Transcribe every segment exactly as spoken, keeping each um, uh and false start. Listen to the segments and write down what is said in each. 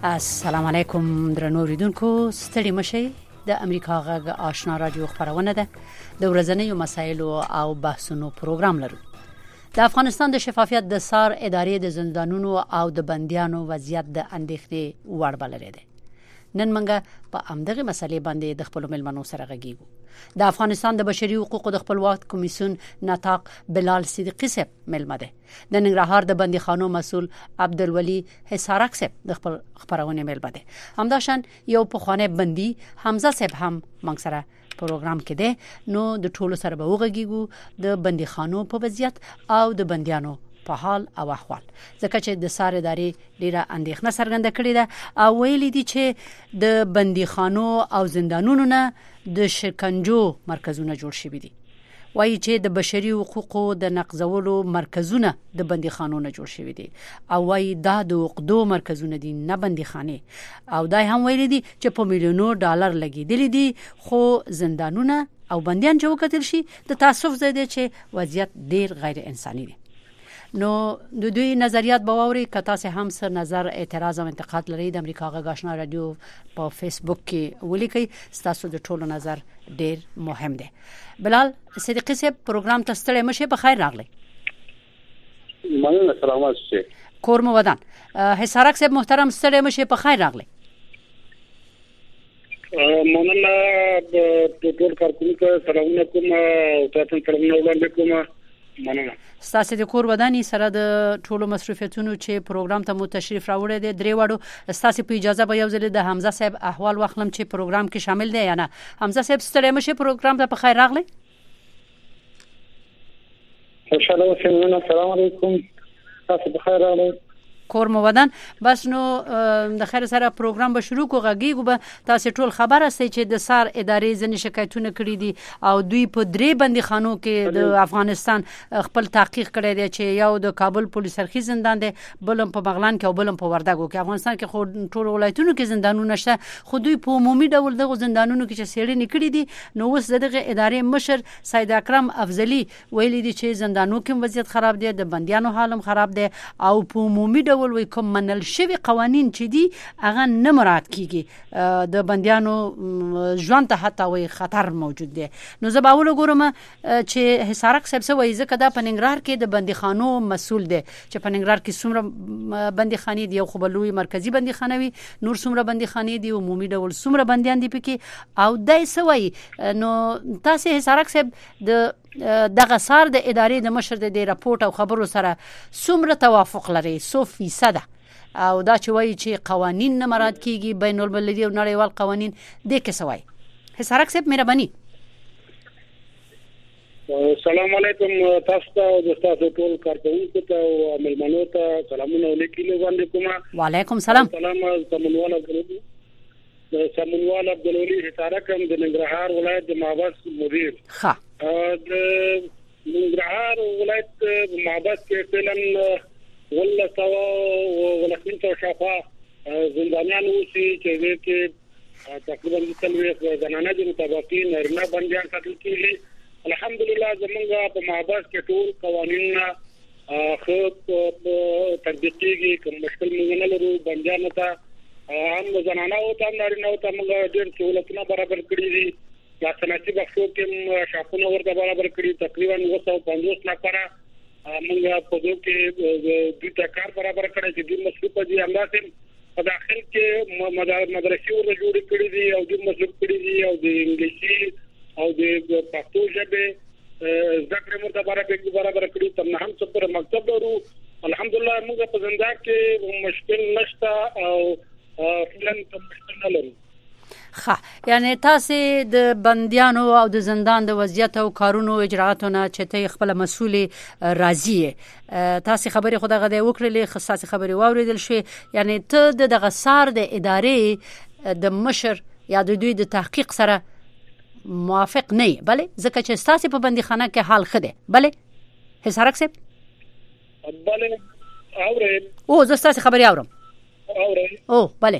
السلام علیکم درنو اوریدونکو، ستړي مشئ. د امریکا غږ آشنا رادیو خبرونه ده. د ورځنیو مسایلو او بحثونو پروګرام لرو. د افغانستان د شفافیت د سار ادارې د زندانونو او د بندیانو وضعیت د اندېښنې وړ بللی دی. نن منګه په همدغه مسلې باندې د خپل ملمنو سره غږیږو. د افغانستان د بشري حقوقو د خپلواک کمیسیون نطاق بلال صدیقی صاحب ملمه ده. د ننګرهار د بندیخانو مسول عبدالولي حسارک صاحب د خپل خبرونه ملمه ده. همداشان یو پخوانی بندي حمزه صاحب هم موږ سره پروګرام کې ده. نو د ټولو سره به وغږیږو د بندیخانو په وضعیت او د بندیانو په حال او احوال، ځکه چې د سار ادارې ډیره اندېښنه څرګنده کړې ده او ویلي دي چې د بندیخانو او زندانونو نه د شکنجو مرکزونه جوړ شوي دي. وایي چې د بشري حقوقو د نقضولو مرکزونه د بندیخانو نه جوړ شوي دي او وایي دا د عقدو مرکزونه دي، نه بندیخانه. او دا هم ویلي دي چې په میلیونو ډالر لګیدلي دي، خو زندانونه او بندیان چې وکتل شي د تاسف زده چې وضعیت ډیر غیر انساني دي. نو د دوی نظریات باوري کتا سه هم سر نظر اعتراض او انتقاد لري. د امریکا غږ آشنا رادیو په فیسبوک کې ولیکي. ستاسو د ټولو نظر ډیر مهم دی. بلال صدیقی صاحب پروګرام ته ستړي مشه، په خیر راغلی. مننه، سلامات شه. کور مو ودان. حسارک صاحب محترم ستړي مشه، په خیر راغلی. مننه د ټول کارکونکو سلامونه کوم او تاسو سلامونه وړاندې کوم. مننه. ستاسو د کور ودانی سره د ټولو مصرفیتونو چې پروګرام ته مو تشریف راوړی دی درې وړو. ستاسو په اجازه به یو ځل د حمزه صاحب احوال واخلم چې پروګرام کې شامل دی یا نه. حمزه صاحب ستړي مشه، پروګرام ته په خیر راغلی. خوشاله اوسئ. السلام علیکم. تاسو په خیر راغلی. کور مو ودان. بس نو د خیر سره پروګرام به شروع کو. غږیږو به تاسو ټول خبره سي چې د سار ادارې ځنې شکایتونه کړې دي او دوی په درې بندیخانو کې د افغانستان خپل تحقیق کړی دی چې یو د کابل پولیس سرخي زندان دی، بلم په بغلان کې او بلم په وردګو کې. افغانستان کې خو ټول ولایتونو کې زندانونه شته، خو دوی په عمومي ډول دغه زندانونو کې چې سیړنې کړې دي. نو اوس دغه ادارې مشر سید اکرم افضلی ویلي دي چې زندانونو کې وضعیت خراب دی، د بندیانو حالم خراب دی او په عمومي ډول وي کوم منل شوی قوانین چې دي هغه نه مراعات کیږي. د بندیانو ژوند ته حتی وي خطر موجود دی. نو زه باور کوم چې حسارک صاحب سوي ځکه دا په ننګرهار کې د بندیخانو مسول دی چې په ننګرهار کې څومره بندیخانې دي، یو خو بلوي مرکزی بندیخانه وي، نور څومره بندیخانې دي، عمومي ډول څومره بندیان دي پکې او دای سوي. نو تاسو حسارک صاحب د دغه سار د ادارې د مشر د راپورټ او خبرو سره څومره توافق لري؟ څو فیصد او دا چې وایي چې قوانین نه مراعات کیږي، بین المللي او نړیوال قوانین دې کې سوای؟ حسارک صاحب مهرباني. السلام علیکم. تاسو ته د تاسو ټول کارکونکو ته او ملمنو ته سلامونه ولیکل باندې کوم. وعلیکم السلام. سلام سمنوال عبدالولي. سمنوال عبدالولي حسارک هم د ننګرهار ولایت د مابس مدیر. ښه. د ننګرهار ولایت مابس کې فعلا ولا سوا ولکن تو شفا زندانیان اوسي چې دې کې تقریبا د تلوي زنانه د مطابقین نرمه بندیان قتل کیږي. الحمدلله زمونږ په مابس کې ټول قوانین خو تطبیق کیږي، کوم مشکل موږ نه لرو. بندیان ته هم زنانه او ته نارینه او ته موږ ډېر سہولتونه برابر کړی دي. یا سنتي بخښو کې شاپونه ورته برابر کړی، تقریبا نو څو پنځوس لپاره موږ په دوی کې د تکار برابر کړی چې د مصروف دي. همداسې په داخل کې مدرسې ور جوړې کړې دي او د مصروف کړې دي او د انګلیسي او د پښتو ژبې ذکر مرته برابر برابر کړی. تم نه هم څه پر مکتب ورو. الحمدلله موږ په زندان کې مشکل نشته او فلن مشکل نه لرو. ښه، یعنی تاسو د بندیانو او د زندان د وضعیت او کارونو اجراءاتونه چې ته خپل مسؤل راضی تاسو خبرې خو دغه وکړلې، خاصه خبرې واوریدل شي. یعنی ته د دغه سار د ادارې د مشر یا د دوی د تحقیق سره موافق نه یې، بله ځکه چې تاسو په بندیخانه کې حال خده. بله حسارک صاحب. بله اورم. او زه تاسو خبرې اورم. اورم. او بله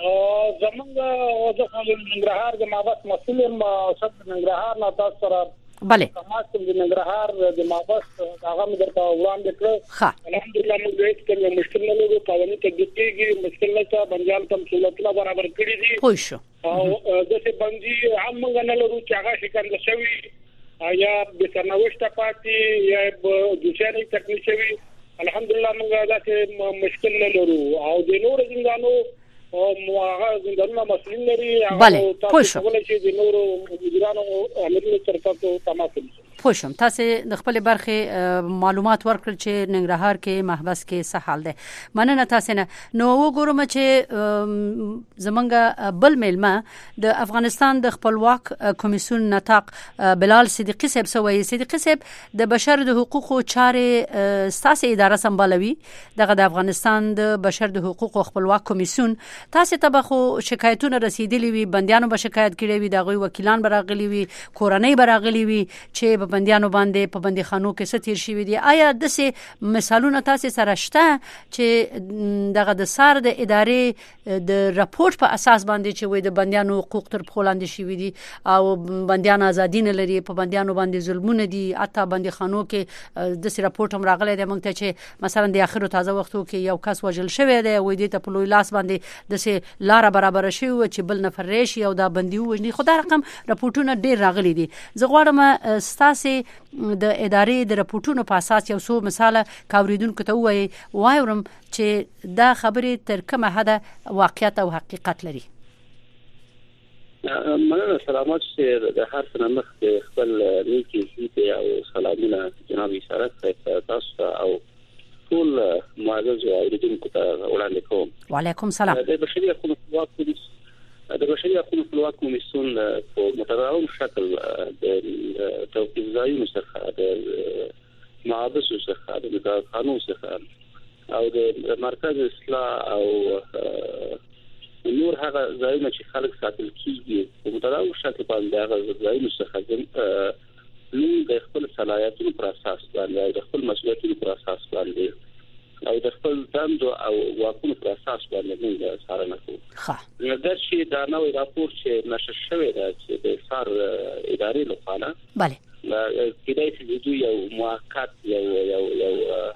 زمونږ د ننګرهار د مابس مسؤل یم. صد ننګرهار نه تاسو سره بله تماس د ننګرهار د مابس هغه مدر په وړاندې کړ الحمدلله موږ هیڅ کوم مشکل نه لرو قوانین ته دقیقي مشکل نه تا بنجال تم سہولتونه برابر کړی دي خو شو او دغه بندي هم موږ نه لرو چې هغه شکل شوی یا د سرنوشت پاتې یا د ځاني تکنیک شوی الحمدلله موږ دغه مشکل نه لرو او د نور زندانو او موغه زندانونه مسلمان لري بله پوښ ولې چې د نورو مدیرانو امرونو تر تاسو تماس پوښم تاسو د خپل برخه معلومات ورکړل چې ننګرهار کې محبس کې څه حال ده مننه تاسو نه نو وګورم چې زمونږ بل میلمه د افغانستان د خپلواک کمیسیون نطاق بلال صدیقی صاحب سوی صدیقی صاحب د بشر د حقوقو چارې ساسي اداره سمبالوي دغه د افغانستان د بشر د حقوقو خپلواک کمیسیون تاسو ته به خو شکایتونه رسیدلي وي بنديانو به شکایت کړي وي دغه وکیلان براغلي وي کورنۍ براغلي وي چې بنديانو باندې په بنديخانو کې څه تیر شي دي آیا د سه مثالونه تاسو سره شته چې دغه د سار د ادارې د راپورټ په اساس باندې چې وي د بنديانو حقوق تر پخولاندې شي دي او بنديان ازادي نه لري په بنديانو باندې ظلمونه دي اته بنديخانو کې د سه راپورټ هم راغلی دی موږ ته چې مثلا د اخرو تازه وختو کې یو کس وژل شوی دی وې دې ته په لوی لاس باندې د سه لار برابر شي او چې بل نفر راشي او دا بندي وژني خدای رقم راپورټونه ډیر راغلي دي زه غواړم ستاسو د ادارې د راپورټونو په اساس یو څو مثال کاوریدونکو ته وایي وایم چې دا خبره تر کومه حده واقعیت او حقیقت لري مننه سلامات شه د هر څه مخ خپل نیکی هیته او سلامونه جناب اشاره تاسو او ټول معزز اوریدونکو ته وړاندې کوم وعلیکم السلام د بشري حقوقو د بشري حقوقو خپلواک کمیسیون په متضامن شکل د توقيف ځایونو څخه د معابس څخه د قانون څخه او د مرکز اصلاح او نور هغه ځایونه چې خلک ساتل کیږي په متضامن شکل باندې هغه ځایونه څخه نو د خپل صلاحیتونو پر اساس باندې د خپل مسؤلیتونو پر اساس باندې او د خپل دندو او واکونو پر اساس باندې موږ څارنه کوو. ښه. دا چې دا نوې راپور چې نشر شوی دی چې د سار ادارې لخوا bale کېدای شي د دوی یو موقت یو یو یو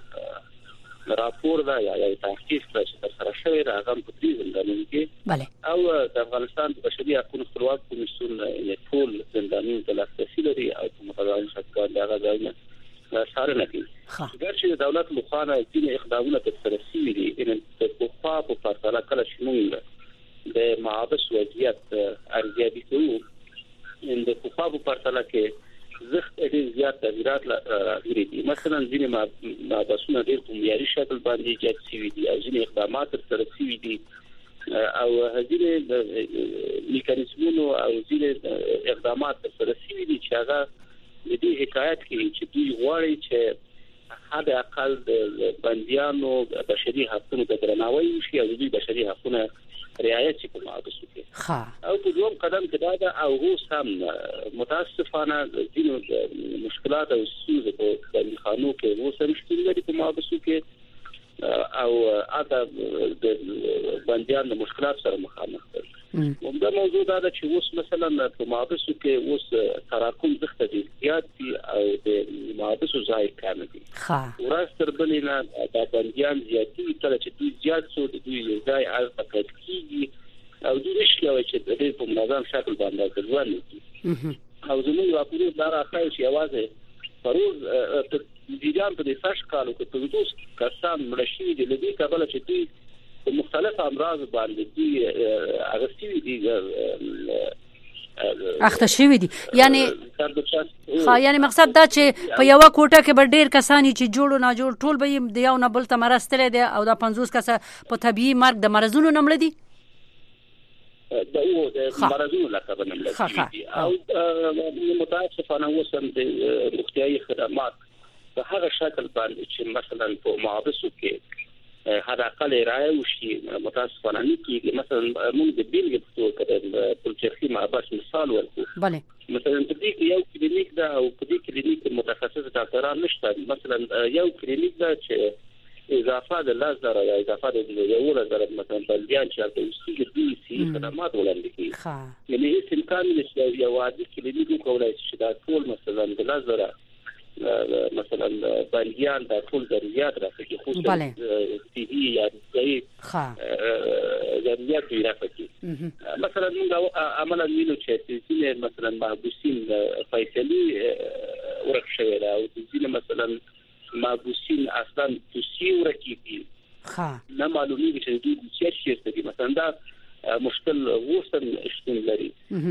راپور دا یا تحقیق چې سره شوی دی هغه په دې زندانونو کې bale او د افغانستان د بشري حقوقو خپلواک کمیسیون یې ټول زندانونو ته لاسرسي لري او په متضامن شکل باندې هغه ځایونه څارنه کوي. اگر چې دولت مخانه ځینې اقدامونه ترسره شوي دي ان د پخوا په پرتله کله چې موږ د معابس وضعیت ارزیابي کوو ان د پخوا په پرتله کې زخت ډېر زیات تغیرات راغلي دي مثلا ځینې معابسونه ډېر په معیاري شکل باندې ایجاد شوي دي او ځینې اقدامات ترسره شوي دي او ځینې میکانیزمونو او ځینې اقدامات ترسره شوي دي چې هغه د دې حکایت کوي چې دوی غواړي چې حد اقل د بنديانو بشري حقوقو ته درناوی وشي او د بشري حقوقو رعایت شي په مابسو کې. ها او په دوم قدم کې دا او هو سم متاسفانه ځینې مشکلات او ستونزې په بنديخانو کې وو سم شتون لري په مابسو کې او اته د بنديانو مشکلات سره مخامخ دي. دا موضوع دا چې اوس مثلا په مابسو کې اوس تراکم زخته دي زیات دي او د مابسو ځای کم دي. ها ورستر بلینا د بنديان زیاتی کله چې دوی زیات شو د دوی ځای از پکې کیږي او دوی نشي او چې د دې په منظم شکل باندې ځوان دي. او زموږ راپور دا راځي چې आवाज پروز د ځان په دې فاش کالو کې په دوه کسان مړشي دي لدی کابل چې دوی په مختلف امراض باندې دي اغستې دي اخته شوی دي یعنی ها یعنی مقصد دا چې په یو کوټه کې به ډیر کسانی چې جوړو نه جوړ ټول به د یو نه بل ته مرستل دي او دا پنځوس کسه په طبيعي مرګ د مرزونو نمړ دي دا یو د مرزونو لکه نمړ دي او متاسفانه وسم د روغتيایي خدمات په هغه شکل باندې چې مثلا په معابسو کې هدا اقل رائے وشي متاسفانه نه کیږي مثلا موږ د بیلګې په توګه د پلچرخي معبس مثال ورکو bale مثلا په دې کې یو کلینیک دا او په دې کلینیک متخصص ډاکټران نشته مثلا یو کلینیک دا چې اضافه د لاس دره یا اضافه د یو لزر مثلا بلدیان چې د وسیله دوی سي خدمات وړاندې کوي ښه یعنی هیڅ امکان نشته یو عادي کلینیک کولای شي دا ټول مثلا د لاس دره مثلا بلدیان د ټول ضرورت راځي خصوصا سي یا ځای ښه ضرورت راځي مثلا موږ عملا وینو چې چې مثلا محبوسین فیصله ورکشوي دا او چې مثلا محبوسین اصلا توصیه ورکیږي ښه نه معلومیږي چې دوی څه شي دي مثلا دا مشکل وسن شتون لري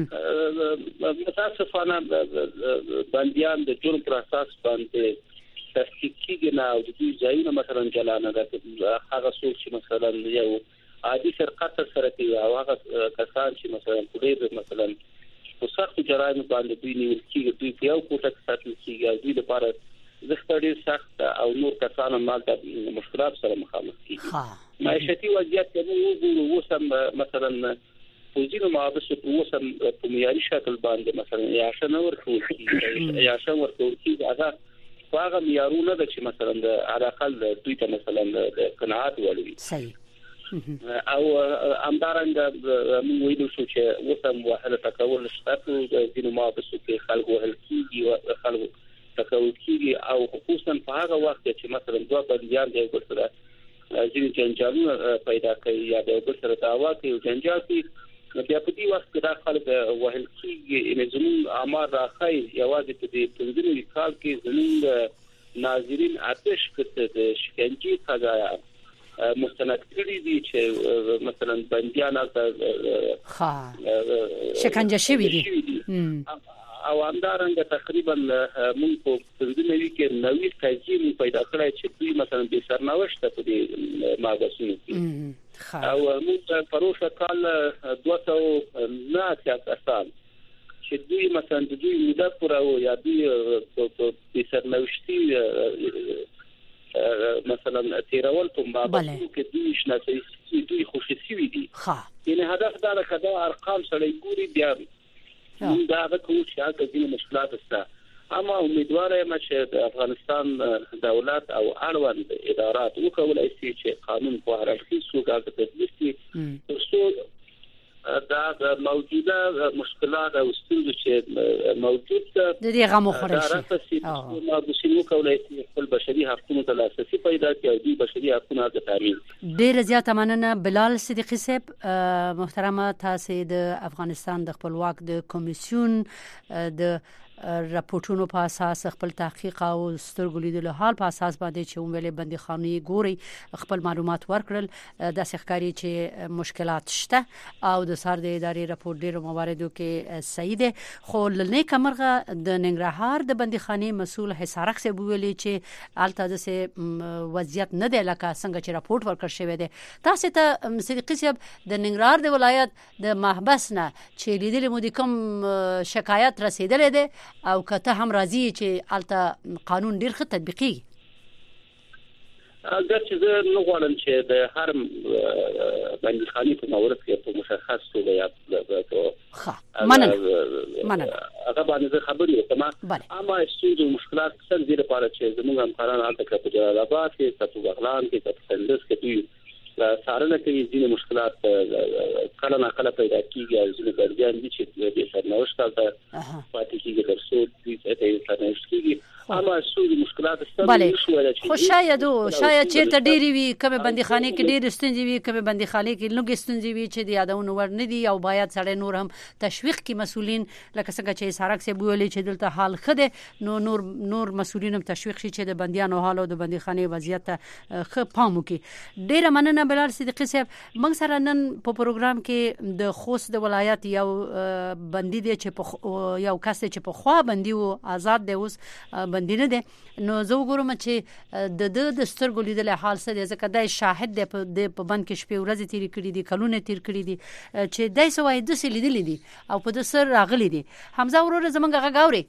متاسفانه بنديان د جرم پر اساس باندې تصدیق کیږي نه او د دوی ځایونه مثلا جلانه ده هغه څوک چې مثلا یو عادي سرقت سره کوي او هغه کسان چې مثلا پولیس مثلا په سخت جرایم باندې دوی نیول کیږي دوی په یو کوټه کې ساتل کیږي او دوی لپاره زختړي سخت او نور کسان مال د مشکلات سره مخامخ کیږي معیشتي وضعیت کې وګورو وسم مثلا پوزینو مابس په وسم په معیاري شکل باندې مثلا یا شنه ورکول کیږي یا شنه ورکول کیږي هغه هغه معیارونه د چې مثلا د علاقل دوی ته مثلا د قناعت ولوي صحیح او امدارنګ موږ ویلو چې وسم واحده تکول شتاتو د دینو مابس کې خلک وهل کیږي خلک تکول کیږي او خصوصا په هغه وخت چې مثلا دوه بنديان دی ورسره ځینې جنجالونه پیدا کوي یا د بل سره دعوا کوي او جنجال کوي بیا په دې وخت کې دا خلک وهل کیږي ان زمون اعمار راخی یوازې په دې پنځمه کال کې زمون ناظرین آتش کړه د شکنجه سزا مستند کړي دي چې مثلا بنديان ها شکنجه شوی دي او همدارنګه تقریبا موږ په پنځمه کې نوې تجربه پیدا کړې چې دوی مثلا د سرنوشت په دې ماګسونو کې او موږ پروسه کال دوه سوه نه کسان چې دوی مثلا د دوی مدد پر او یا دوی په سرنوشتي مثلا تیرول په ماګسونو کې دوی شناسي دوی خوشسي دي یعنی هدف دا ده چې ارقام سره ګوري بیا دا د کوم چې هغه د مشکلات سره اما امیدوار یم چې د افغانستان دولت او اړوند ادارات وکولای شي چې قانون په هر اړخیز توګه د تدبیر ترڅو دا د موجوده مشکلات او ستونزې چې موجود دي د دې غمو خورشي او ما د سیمو کولای شي خپل بشري حقوقو ته لاسرسي پیدا کړي او د بشري حقوقو د تامین ډیر زیات مننه بلال صدیقی صاحب محترمه تاسو د افغانستان د خپلواک د کمیسیون د راپورټونو په اساس خپل تحقیق او سترګولیدل حال په اساس باندې چې وملې بنديخانه ګوري خپل معلومات ورکړل د سخکاری چې مشکلات شته او د سر د ادارې راپور ډیرو مواردو کې صحیح ده خو لنه کمرغه د ننګرهار د بنديخانه مسول حسارخ سه ویلي چې الته د سه وضعیت نه ده لکه څنګه چې راپورټ ورکړ شوی ده تاسو ته صدیقی صاحب د ننګرهار د ولایت د محبس نه چې لیدل مو د کوم شکایت رسیدلې ده او کته هم راځي چې الته قانون ډیر ښه تطبیقي اگر چې زه نو غواړم چې د هر بنديخانه په مورد کې په مشخص توګه یا ښه مننه مننه هغه باندې خبرې وکم اما څه مشکلات څنګه دي لپاره چې زموږ همکاران الته په جلال آباد کې په بغلان کې په کندز کې دوی سارنه کوي ځینې مشکلات کله نه کله پیدا کیږي او ځینې ګرځان دي چې د سرنوشت ته پاتې کیږي درسو دې ته سرنوشت کیږي اما څو مشکلات ستاسو خو شاید شاید چې ډېری وي کومه بنديخانه کې ډېر ستونزې وي کومه بنديخانه کې لږ ستونزې وي چې د یادونه ور نه دي او باید سړی نور هم تشویق کی مسولین لکه څنګه چې سارک سه بوولې چې دلته حال خده نو نور نور مسولین هم تشویق شي چې د بنديانو حال او د بنديخانه وضعیت ښه پام وکړي ډېر مننه بلال صدیقی صاحب موږ سره نن په پروګرام کې د خوست د ولایت یو بندي دی چې یو کس چې په خوا بندي او آزاد دی اوس بندي نه دی نو زه وګورم چې د د سترګو لیدل حال څه دی ځکه دا شاهد دی په بند کې شپې ورځې تیر کړي دي کلونه تیر کړي دي چې دای سوای د څه لیدل دي او په د سر راغلي دي حمزه ورور زمونږ غاوري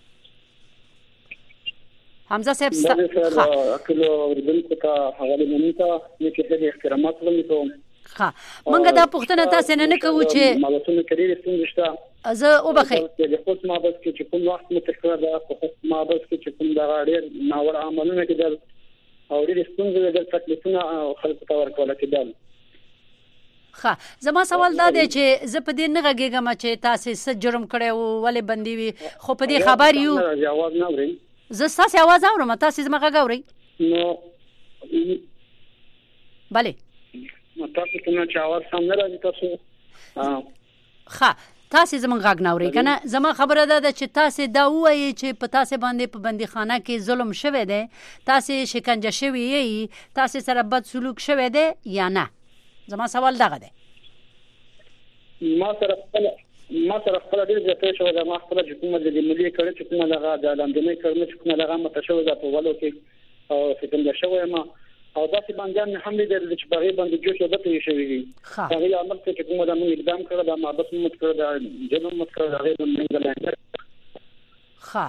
حمزه صاحب ها کله وربنته کا حواله مونته چې د احترامات ولې ها منګه دا پښتنه تاسو نه کوو چې مالتونه کړي ستونزه زه او بخې د خپل ما بس کې کوم وخت متکرر ده په ما بس کې کوم دا غاړي ناور عملونه کې او ډېر ستونزې د تکلیفونه خلکو ته ورکول کېدل. ښه زما سوال دا دی چې زه په دې نه غږېږم چې تاسو څه جرم کړی و ولې بندي وي خو په دې خبر یو اواز نه اورئ. زه ستاسو اواز اورم تاسو زما غږ اورئ نو بله تاسو څنګه چې اواز سم نه راځي تاسو ښه تاسو زما غږ نه اورئ کنه زما خبره ده چې تاسو دا وایي چې په تاسو باندې په بندیخانه کې ظلم شوی دی تاسو شکنجه شوی یې تاسو سره بد سلوک شوی دی یا نه زما سوال دغه دی. ما سره خپل ما سره خپل ډیر ځای شو دا ما خپل چې کومه د ملي کړه چې کومه دغه د لاندې کړه چې کومه دغه متشو ده په ولو کې او څنګه شوی ما او داسې باندې هم دې د چې بغیر باندې جوړ شو دته شوی دي هغه عمل چې کومه د موږ اقدام کړو دا محبت مت کړو دا جنم مت کړو هغه د موږ لاندې ښه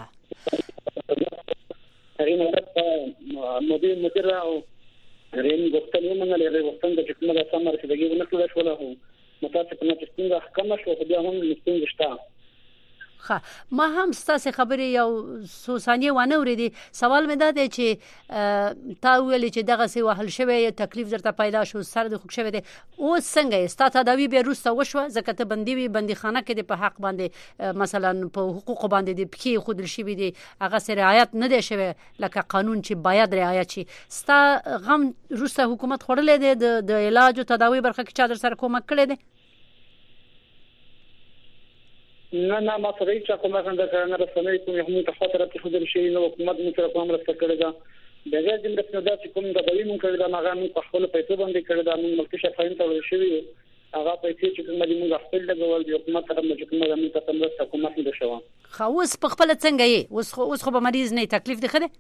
هغه نه مدیر مدیر او رین غوښتنه منل لري غوښتنه چې کومه د سمر چې دغه ونه کړل شو له متاسفانه چې څنګه حکم شو په بیا هم لستون شته. ښه ما هم ستاسو خبرې یو څو ثانیې ونه اورېدې سوال مې دا دی چې تا ویلې چې دغه څه وهل شوی تکلیف درته پیدا شو سر د خوږ شوی دی اوس څنګه یې ستا تداوی بیا وروسته وشوه ځکه ته بندي وي بندیخانه کې د په حق باندې مثلا په حقوقو باندې د پښې ښودل شوي دي هغه سره رعایت نه دی شوی لکه قانون چې باید رعایت شي ستا غم وروسته حکومت خوړلی دی د علاج او تداوی برخه کې چا در سره کومک کړی دی؟ نه نه ما سره هیڅ کومه څنګه کارنه رسنۍ کوم هم ته خاطر ته خو درشي نو حکومت مو سره کوم رسته کړی دا دغه د مرستې د کوم د دوی مونږ کړی دا هغه مونږ په خپل پیسې باندې کړی دا مونږ ملکي شفاین ته ورشي هغه پیسې چې کوم د مونږ خپل د ګول د حکومت سره مونږ کوم د مونږ ته مرسته کومه نه شو. خو اوس په خپل څنګه یې اوس خو اوس خو به مریض نه تکلیف دی خره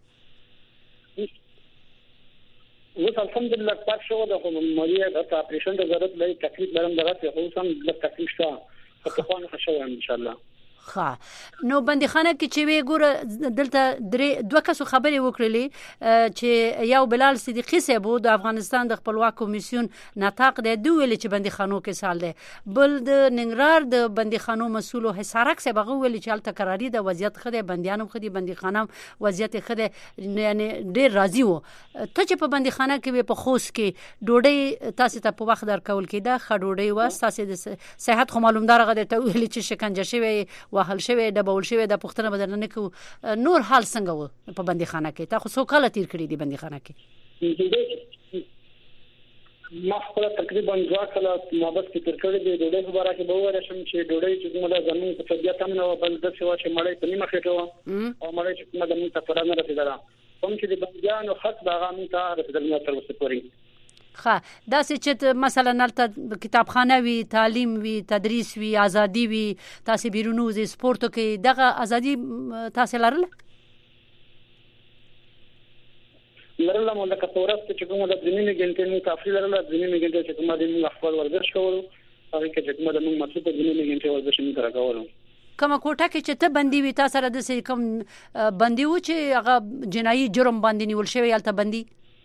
اوس الحمدلله پاک شو د مریض د اپریشن د ضرورت لري تکلیف لرم درته خو سم د تکلیف شته فتخوان خشوه ان شاء الله. ښه نو بندیخانه کې چې وی ګوره دلته درې دوه کسو خبرې وکړلې چې یو بلال صدیقی صاحب د افغانستان د خپلواک کمیسیون نطاق دی دوی ویل چې بندیخانو کې سال دی بل د ننګرهار د بندیخانو مسؤل حسارک صاحب هغه ویل چې الته قراری د وضعیت خدي بندیانو خدي بندیخانه وضعیت خدي یعنی ډیر راضي وو ته چې په بندیخانه کې په خوست کې ډوډۍ تاسو ته په وخت درکول کېده خډوډۍ و تاسو د صحت خو معلومدار غته ته ویل چې شکنجه شوی وهل شوی د بول شوی د پښتنه بدل نه کو نور حال څنګه و په بندیخانه کې تا خو څو کال تیر کړی دی بندیخانه کې ما خپل تقریبا دوه کال محبت کې تیر کړی دی ډوډۍ خبره کې به وره شم چې ډوډۍ چې موږ د زمون په طبيعت هم نه بل د څه چې مړی په نیمه کې و او مړی چې موږ د موږ ته فرانه رسیدله کوم چې د بندیانو حق د هغه موږ ته رسیدل تر اوسه پورې. ښه داسې چې مثلا نلته کتابخانه وي تعلیم وي تدریس وي ازادي وي تاسو بیرونو ز سپورتو کې دغه ازادي تاسو لرله لرله مو د کتورست چې کومه د ځینې ګنټې نو کافي لرله ځینې ګنټې چې کومه د موږ خپل ورزش کولو هغه کې چې کومه د موږ مسعود ځینې ګنټې ورزش نه کراوه کومه کوټه کې چې ته بندي وي تاسو سره د کوم بندي و چې هغه جنایي جرم باندې نیول شوی الته بندي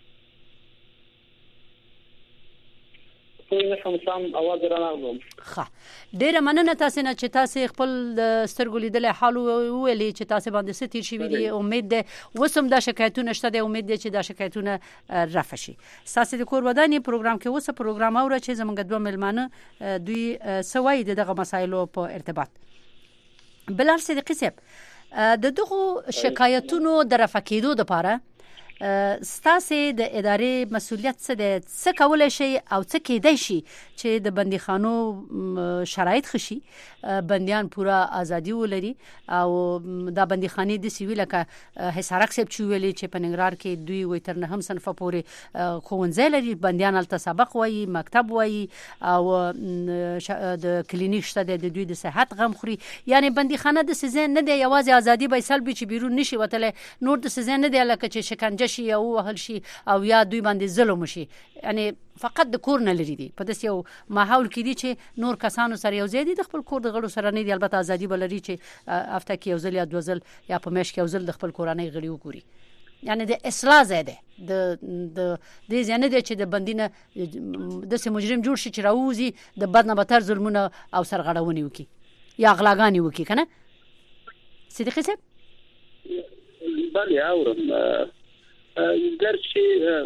کوی نه سم اواز رانغلم. ښه ډیره مننه تاسو نه چې تاسو خپل سترګو لیدل حال ویلي چې تاسو باندې ستیر شي وی امید ده وسم د شکایتونه شته د امید ده چې د شکایتونه رفع شي. تاسو د کور ودانې پروګرام کې وسه پروګرام اوره چې زمونږ دوه ملمانه دوی سوي دغه مسایلو په ارتباط. بلال صدیقی صاحب د دغه شکایتونو د رفع کېدو لپاره ستاسو د ادارې مسؤلیت څه دی څه کولای شي او څه کېدای شي چې د بندیخانو شرایط خشي بنديان پورا ازادي ولري او د بندیخانې د سیویل لکه حسارک صاحب چې ویلي چې په ننګرهار کې دوی وي تر نه هم صنف پورې خوونځي لري بنديان الته سبق وایي مکتب وایي او د کلینیک شته د دوی د صحت غم خوري یعنی بندیخانه د سزا نه دی یوازې ازادي به سلبي چې بیرون نشي وتله نور د سزا نه دی لکه چې شکنجه شي او وهل شي او یا دوی باندې ظلم شي یعنی فقط د کور نه لري دي په داس یو ماحول کې دي چې نور کسانو سره یو ځای دي د خپل کور د غړو سره نه دي البته ازادي بلري چې افته کې یو ځل یا دوه ځل یا په مېش کې یو ځل د خپل کورانه غړي وګوري یعنی د اصلاح زده د د دې ځنه دي چې د بندینه د سه مجرم جوړ شي چې راوځي د بدنه بتر ظلمونه او سرغړونی وکي یا اغلاګانی وکي کنه صدیقی صاحب بله اورم ګرچې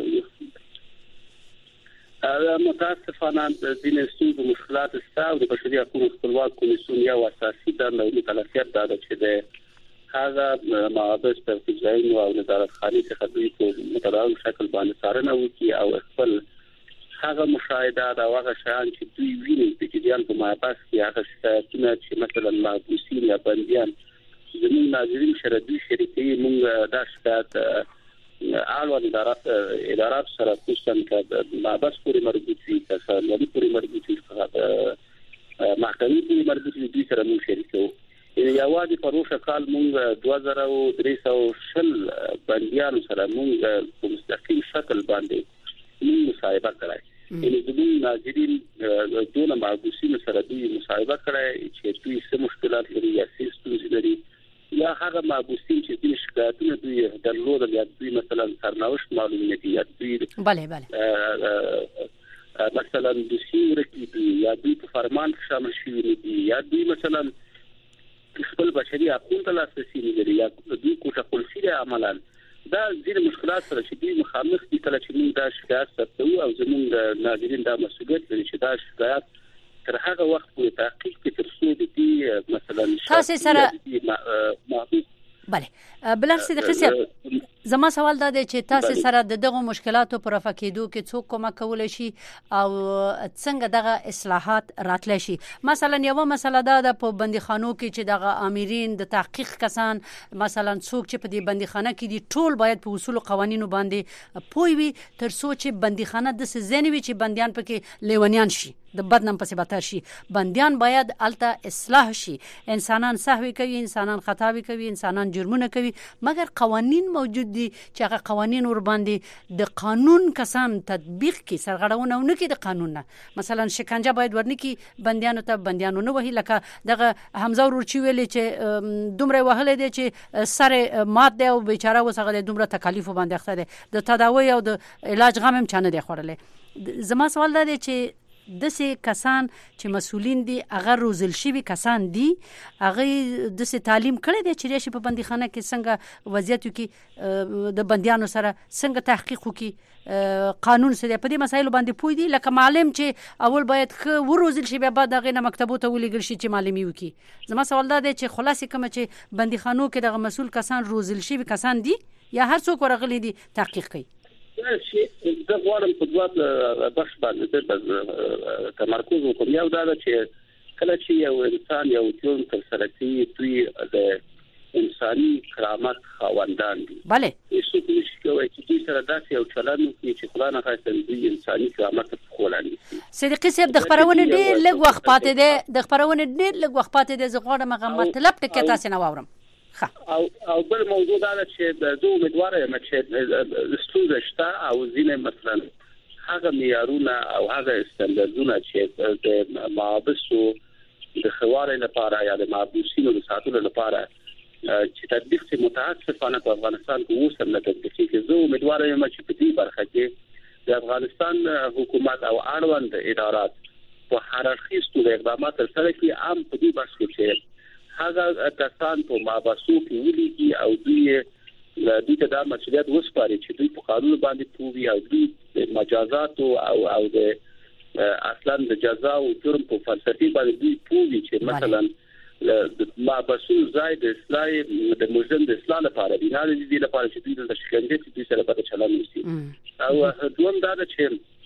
متاسفانه د دې ستونزو مشکلات شته او د بشري حقوقو خپلواک کمیسیون یو اساسي دنده او مکلفیت دا ده چې د هغه معابد تفصیلي او نظارت خاني څخه دوی په متداول شکل باندې څارنه وکړي او خپل هغه مشاهدات او هغه شیان چې دوی ویني د جریان په معابد کې هغه شکایتونه چې مثلا محبوسین یا بندیان زموږ ناظرین سره دوی شریکي موږ دا شکایت اړوند ادارات ادارات سره خصوصا د معابد پورې مربوط دي تاسو نړۍ پورې مربوط دي محکمې پورې مربوط دي دوی سره موږ شریکو یوازې په روښه کال موږ دوه زره درې سوه شل بندیانو سره موږ په مستقیم شکل باندې موږ مصاحبه کړای یعنی زموږ ناظرین دونه محبوسین سره دوی مصاحبه کړای چې دوی څه مشکلات لري یا څه ستونزې لري یا هغه محبوسین چې دوی شکایتونه دوی درلودل یا دوی مثلا سرنوشت معلوم نه دي یا دوی بله بله مثلا د سیور کې یا دوی په فرمان شامل شوي نه دي یا دوی مثلا خپل بشري حقوقو ته لاسرسي نه لري یا دوی کوټه خپلسي عملاً دا ځینې مشکلات سره چې دوی مخامخ دي کله چې موږ دا شکایت ثبتوو او زموږ ناظرین دا مسؤلیت لري چې دا شکایت تر هغه وخت پورې تحقیق کې تر څو دي مثلا تاسو سره بله بلر صدیقی صاحب زما سوال دا دی چې تاسو سره د دغه مشکلاتو پر رفع کېدو کې څوک کومک کولای شي او څنګه دغه اصلاحات راتلی شي مثلا یو مسله دا د په بندیخانو کې چې دغه امرین د تحقیق کسان مثلا څوک چې په دې بندیخانه کې دي ټول باید په اصول او قوانینو باندې پوي وي تر څو چې بندیخانه د څه ځنی وي چې بندیان پکې لیونیان شي د بدنم پسې بتر شي بندیان باید الته اصلاح شي انسانان سهوی کوي انسانان خطاوي کوي انسانان جرمونه کوي مګر قوانین موجود دي چې هغه قوانین ور باندې د قانون کسان تطبیق کی سرغړونه ونه کی د قانون نه مثلا شکنجه باید ورنکي بندیانو ته بندیانو نه وهي لکه دغه حمزه ورچی ویلې چې دومره وهله دي چې سره مات دی او بیچاره وسغه دومره تکالیف باندې اخته دي د تداوی او د علاج غم هم چانه دی خورلې زما سوال دا دی چې دسه کسان چې مسولین دي هغه روزل شوی کسان دي هغه دسه تعلیم کړی دي چې راشي په بندیخانه کې څنګه وضعیت کې د بندیانو سره څنګه تحقیق وکي قانون سره په دې مسایلو باندې پوي دي لکه معلم چې اول باید خو وروزل شي بعد هغه نه مکتبو ته ولېګل شي چې معلمي وکي زما سوال دا دی چې خلاصې کوم چې بندیخانو کې دغه مسول کسان روزل شوی کسان دي یا هر څوک ورغلي دي تحقیق کوي چې د غواړم په دوه بخش باندې د تمرکز وکړم یو دا چې کله چې یو انسان یو جرم ترسره کوي دوی د انساني کرامت خواندان دي bale هیڅ نشي کوي چې دوی سره داسې یو چلند کوي چې خلانه خاصه دوی انساني کرامت خولاندي صدیقی صاحب د خبرونه ډېر لږ وخت پاتې دی د خبرونه ډېر لږ وخت پاتې دی زه غواړم هغه مطلب ټکی تاسو نه واورم او او بل موضوع دا چې د دوه امیدواره یم چې ستونزه شته او ځینې مثلا هغه معیارونه او هغه استانداردونه چې د معابسو د خوارې لپاره یا د محبوسینو د ساتلو لپاره چې تطبیق سي متاسفانه په افغانستان کې اوس هم نه تطبیق کیږي زه امیدواره یم چې په دې برخه کې د افغانستان حکومت او اړوند ادارات په هررخیستو اقدامات سره کې عام په دې برخه کې هغه کسان په ماباسو کې ولېږي او دوی دوی ته دا مسؤلیت وسپاري چې دوی په قانون باندې پوي او دوی مجازات او او د اصلا د جزا او جرم په فلسفي باندې دوی پوي چې مثلا د ماباسو ځای د اصلاح د مجرم د اصلاح لپاره دی نه دي لپاره چې دوی د شکنجه چې دوی سره په چلن وسی او دوم دا چې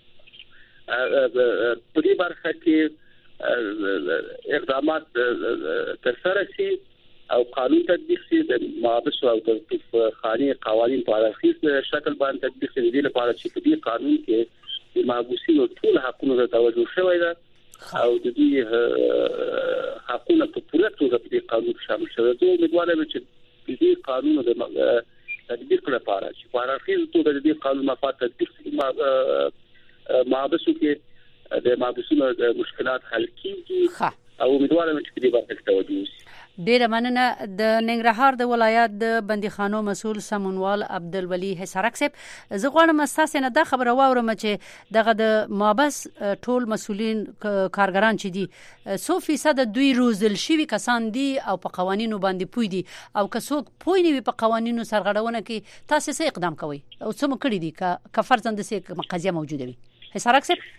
په دې برخه کې اقدامات ترسره شي او قانون تطبیق شي د محابس او تطبیق خاني قوانين په اړه شکل باندې تطبیق شي د لپاره چې په دې قانون کې د محبوسینو ټول حقوقو ته توجه شوی ده او د دې حقوقو په پوره توګه په دې قانون شامل شوی ده امیدواره یم چې د دې قانون د تطبیق لپاره چې په اړه توګه د دې قانون مفاد تطبیق شي محبسو کې د محبوسینو مشکلات حل کیږي او امیدوارم چې دې باندې توجه وشي ډیره مننه. د ننګرهار د ولایت د بندیخانو مسؤل سمونوال عبدالولي حسارک صاحب، زه غواړم تاسو نه دا خبره واورم چې دغه د مابس ټول مسؤلین کارګران چې دي څو فیصد دوی روزل شوي کسان دي او په قوانینو باندې پوي دي، او که څوک پوي نه وي په قوانینو سرغړونه کې تاسو څه اقدام کوئ او څه مو کړی دي که فرضاً داسې قضیه موجوده وي؟ حسارک صاحب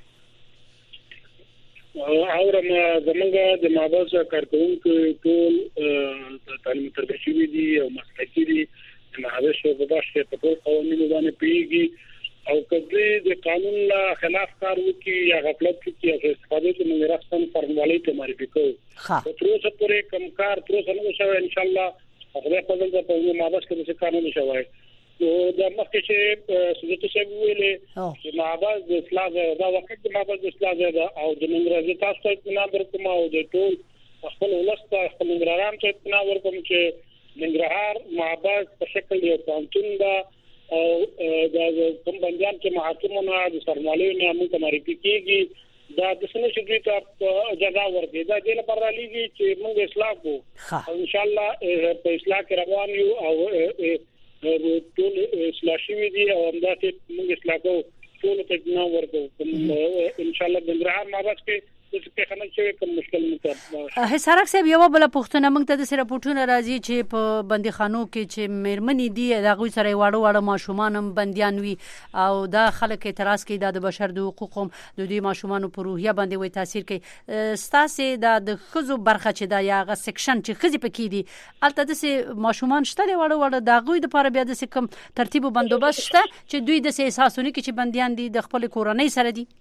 اورم زمونږ د مابس کارکونکو ټول تعلیم تربیه شوي دي او مسلکي دي، د مابس په باشي په ټول قوانینو باندې پیږي، او کله د قانون لا خلاف کار وکړي یا غفلت وکړي او استفاده کوي موږ راستن فرمولې ته معرفي کوو. خو تر اوسه پورې کوم کار تر اوسه نه شوی، ان شاء الله خدای په دې په مابس کې څه قانون شوی. نو د مخکې چې سوزته شوی ویلې چې مابس د اصلاح دا وخت د مابس د اصلاح ده او د ننګرهار تاسو ته اطمینان درکوم او د ټول خپل ولسته خپل ننګرهاران ته اطمینان ورکوم چې ننګرهار مابس په شکل یو پانتون ده او د کوم بندیان چې محاکمونه د سرمالۍ نه موږ معرفي کیږي دا د سنې شدې ته جزا ورکړي. دا د لپاره لګي چې موږ اصلاح کوو او ان شاء الله په اصلاح کې روان یو او ټول اصلاح شوي دي او همداسې موږ اصلاح کوو، ټول ته اطمینان ورکوو ان شاء الله. د ننګرهار مابس کې څه خنل شوی کوم مشکل نه. حسارک صاحب یو بل پښتنه موږ ته د راپورټونو راځي چې په بندیخانو کې چې میرمنې دي دغه سره واړه واړه ماشومان هم بنديان وي او دا خلک اعتراض کوي د بشر د حقوقو د دې ماشومانو په روحیه باندې وي تاثیر کوي. ستاسو د خزو برخه چې دا یاغه سیکشن چې خزي پکې دي البته د ماشومان شته واړه واړه دغه د لپاره بیا د کوم ترتیب او بندوبست شته چې دوی د احساسونه کې چې بنديان دي د خپل کورنۍ سره دي؟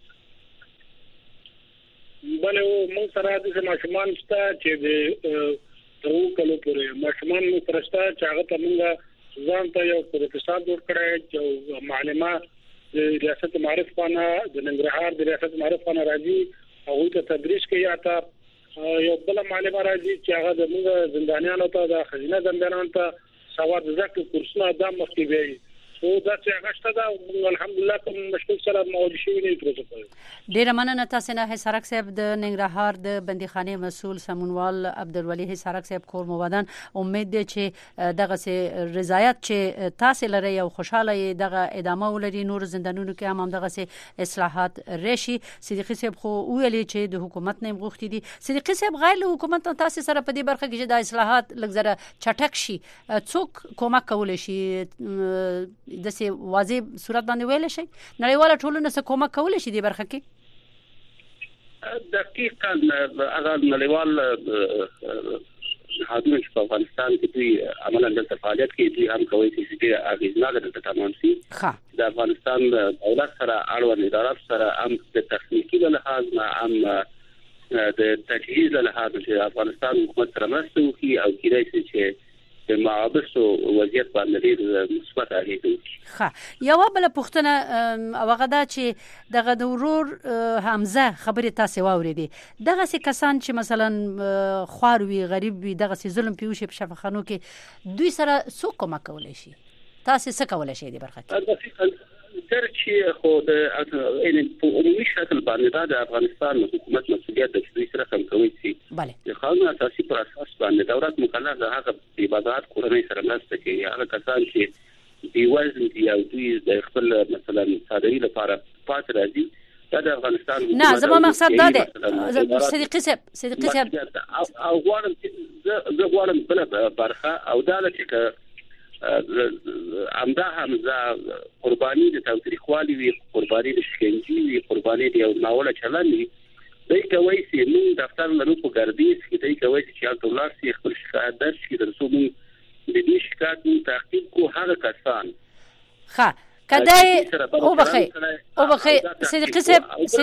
بله موږ سره د ماشومان شته چې د ترو کلو پورې ماشومان مو پرسته چې هغه ته موږ ځان ته یو پروفیسور جوړ کړی چې معلمه د ریاست معرف خانه د ننګرهار د ریاست معرف خانه راځي او ته تدریس کوي. اته یو بل معلمه راځي چې هغه د موږ زندانیانو ته د خزینه زندانیانو ته سواد زده کورسونه د مخکې وي او دا چې هغه شته دا الحمدلله کوم مشکل سره مواجه شوی نه ترڅو. ډیره مننه تاسو نه حسارک صاحب د ننګرهار د بندیخانه مسؤل سمونوال عبدالولي حسارک صاحب کور موادن. امید ده چې دغه سه رضایت چې تاسو لري او خوشاله دغه ادامه ولري نور زندانونو کې هم دغه سه اصلاحات راشي. صدیقی صاحب خو ویلي چې د حکومت نه غوښتي دي. صدیقی صاحب غیر له حکومت تاسو سره په دې برخه کې چې د اصلاحات لږ چټک شي څوک کومک کولای شي د سي واضح صورت باندې ویل شي نړیواله ټولنه څه کومک کولای شي د برخه کې؟ دقیقاً هغه نړیوال حاضر په افغانستان کې دوی عملاً د فعالیت کې دوی هم کوي چې اغیزناک د تمام سي د افغانستان دولت سره اړوند ادارات سره هم د تخنیکی له لحاظ نه هم د تجهیز له لحاظ چې افغانستان حکومت سره مرسته وکړي او کېدای شي چې د معابسو وضعیت باندې ډېر مثبت اغېز وکړي. ښه یو بل پوښتنه او هغه دا چې دغه د ورور حمزه خبرې تاسو واورېدې دغه څه کسان چې مثلا خوار وي غریب وي دغه څه ظلم پیوشي په شفاخانو کې دوی سره څوک کومک کولای شي؟ تاسو څه کولای شئ د برخه کې؟ درچې خو د ان په عمومي شکل باندې دا د افغانستان حکومت مسؤلیت د دوی سره کوم کوي چې bale د قانون اساسي پر اساس باندې دولت مکلف ده هغه د عبادت کورنۍ سره مرسته کوي. هغه کسان چې دی وزن دی او دوی د خپل مثلا صادري لپاره پات راځي دا د افغانستان نه زما مقصد دا ده صدیقی صاحب صدیقی صاحب او غواړم زه غواړم بل برخه او دا چې امدا همزه قرباني د تاوتریخوالي وي قرباني د شکنجې وي قرباني د یو ناوړه چلند وي دوی کوي چې موږ دفتر لرو په ګردیز کې دوی کوي چې حالت ولر سي خپل شکایت درج کړي ترڅو موږ د دې شکایت تحقیق کو هغه کسان ښه کدی او بخي او بخي صدیقی صاحب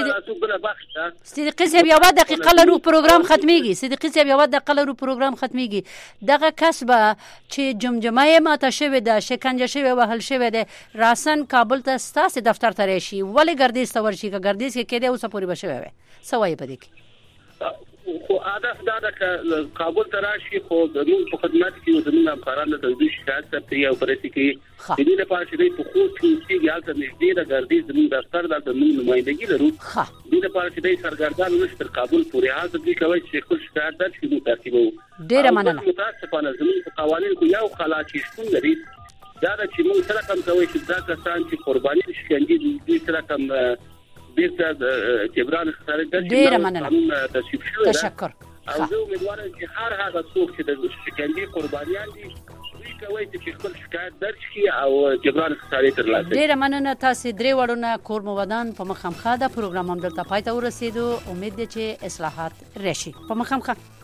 صدیقی صاحب یو دقیقه لرو پروګرام ختميږي صدیقی صاحب یو دقیقه لرو پروګرام ختميږي دغه کسبه چې جمجمه ماته شوی د شکنجه شوی وهل شوی د راسن کابل ته ستاسو دفتر ته راشي ولې ګردیز ته ورشي که ګردیز کې کېده اوسه پوری بشوي سوای پدې کې خو هدف دا د کابل تراشي خو د موږ په خدمت کې زموږ همکارانو د دې شکایت ته یو پرېتی کې د دې لپاره چې په خو کې یالته نږدې د ګردي زموږ دفتر د موږ نمائندګي لرو د دې لپاره چې د سرګردان نشتر کابل پورې حاضر دي کوي چې خپل شکایت درج کړي ترتیبو ډیره مننه متاسفانه زموږ قوانين کو یو خلا چې شتون لري دا چې موږ سره کوم کوي چې دا کسان چې قرباني شکندي دي سره کوم بیرته د جبران خساره د ډیره مننه تشکر تشکر او زه امیدوارم چې هر هغه څوک چې د شکندي قربانيان دي دوی کوي چې خپل شکایت درج کړي او جبران خساره ترلاسه کړي. ډیره مننه تاسو درې وړونه کور مو ودان په مخامخه د پروګرام هم دلته پای ته ورسېدو. امید ده چې اصلاحات راشي. په مخامخه